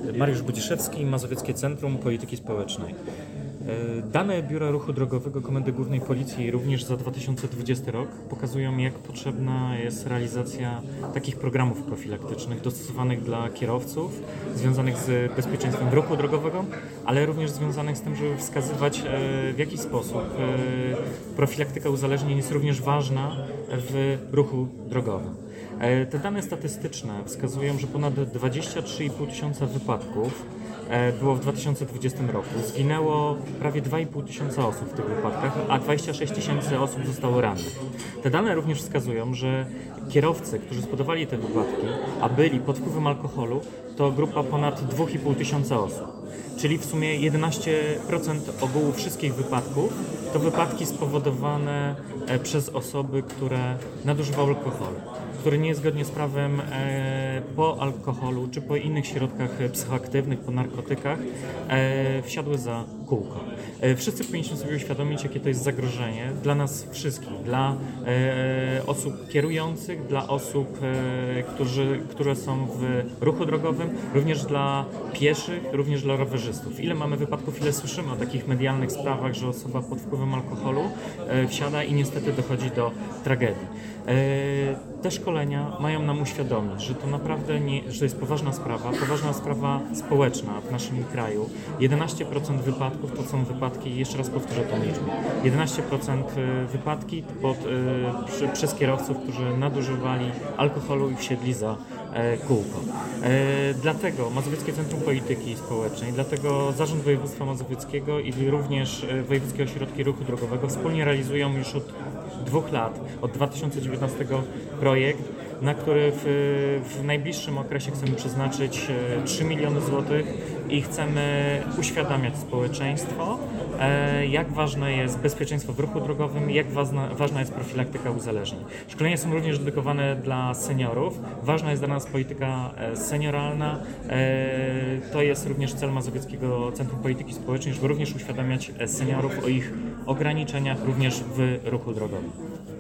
Mariusz Budziszewski, Mazowieckie Centrum Polityki Społecznej. Dane Biura Ruchu Drogowego Komendy Głównej Policji również za 2020 rok pokazują, jak potrzebna jest realizacja takich programów profilaktycznych dostosowanych dla kierowców, związanych z bezpieczeństwem ruchu drogowego, ale również związanych z tym, żeby wskazywać, w jaki sposób profilaktyka uzależnień jest również ważna w ruchu drogowym. Te dane statystyczne wskazują, że ponad 23,5 tysiąca wypadków było w 2020 roku. Zginęło prawie 2,5 tysiąca osób w tych wypadkach, a 26 tysięcy osób zostało rannych. Te dane również wskazują, że kierowcy, którzy spowodowali te wypadki, a byli pod wpływem alkoholu, to grupa ponad 2,5 tysiąca osób. Czyli w sumie 11% ogółu wszystkich wypadków to wypadki spowodowane przez osoby, które nadużywały alkoholu, które niezgodnie z prawem po alkoholu czy po innych środkach psychoaktywnych, po narkotykach wsiadły za kółko. Wszyscy powinniśmy sobie uświadomić, jakie to jest zagrożenie dla nas wszystkich, dla osób kierujących, dla osób, które są w ruchu drogowym, również dla pieszych, również dla rowerzystów. Ile mamy wypadków, ile słyszymy o takich medialnych sprawach, że osoba pod wpływem alkoholu wsiada i niestety dochodzi do tragedii. Te szkolenia mają nam uświadomić, że to naprawdę że jest poważna sprawa społeczna w naszym kraju. 11% wypadków to są wypadki, jeszcze raz powtórzę tą liczbę, 11% wypadki przez kierowców, którzy nadużywali alkoholu i wsiedli za kółko. Dlatego Mazowieckie Centrum Polityki Społecznej, dlatego Zarząd Województwa Mazowieckiego i również Wojewódzkie Ośrodki Ruchu Drogowego wspólnie realizują już od 2 lat, od 2019 projekt, na który w najbliższym okresie chcemy przeznaczyć 3 miliony złotych i chcemy uświadamiać społeczeństwo, jak ważne jest bezpieczeństwo w ruchu drogowym, jak ważna jest profilaktyka uzależnień. Szkolenia są również dedykowane dla seniorów. Ważna jest dla nas polityka senioralna. To jest również cel Mazowieckiego Centrum Polityki Społecznej, żeby również uświadamiać seniorów o ich ograniczeniach również w ruchu drogowym.